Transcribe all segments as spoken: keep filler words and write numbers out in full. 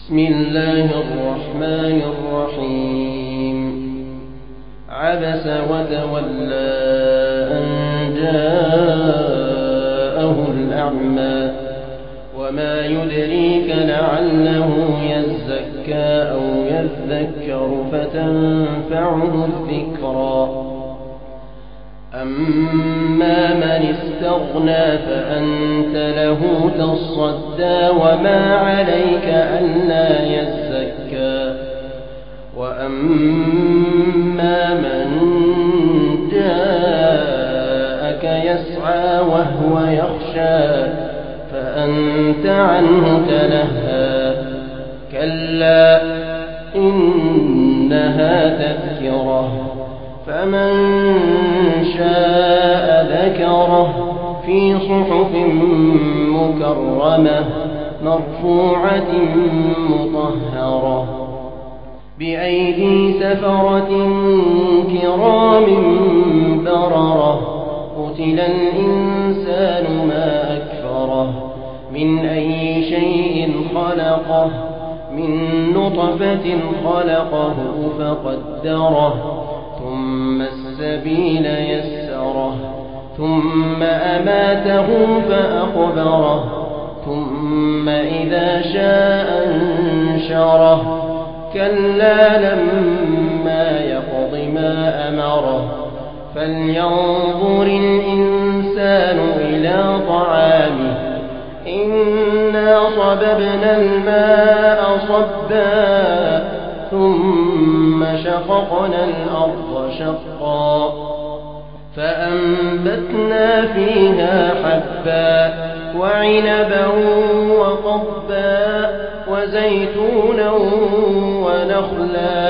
بسم الله الرحمن الرحيم عبس وتولى أن جاءه الأعمى وما يدريك لعله يزكى أو يذكر فتنفعه الذكرى أما من استغنى فأنت له تصدى وما عليك ألا يزكى وأما من جاءك يسعى وهو يخشى فأنت عنه تلهى كلا إنها تذكرة فمن شاء ذكره في صحف مكرمة مرفوعة مطهرة بأيدي سفرة كرام بررة قتل الإنسان ما أكفره من أي شيء خلقه من نطفة خلقه فقدره ثم السبيل يسره ثم أماته فأقبره ثم إذا شاء أنشره كلا لما يقض ما أمره فلينظر الإنسان إلى طعامه إنا صببنا الماء صبا ثم شققنا الأرض شقا فأنبتنا فيها حبا وعنبا وقضبا وزيتونا ونخلا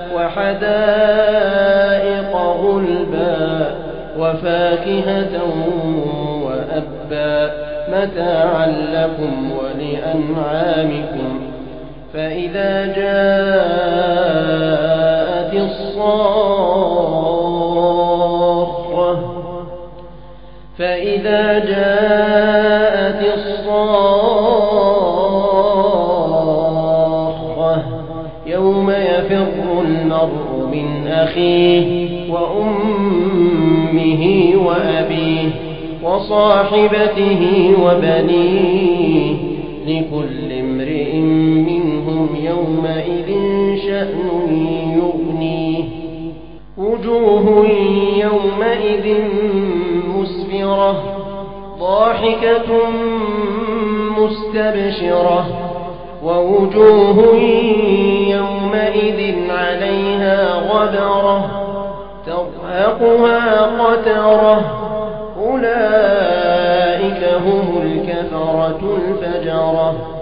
وحدائق غلبا وفاكهة وأبا متاعا لكم ولأنعامكم فإذا جاءت الصاخة فإذا جاءت الصاخة يوم يفر المرء من أخيه وأمه وأبيه وصاحبته وبنيه لكل امرئ منهم يومئذ شأن يغنيه وجوه يومئذ مسفرة ضاحكة مستبشرة ووجوه يومئذ عليها غبرة ترهقها قترة أولئك هم الكفرة الفجرة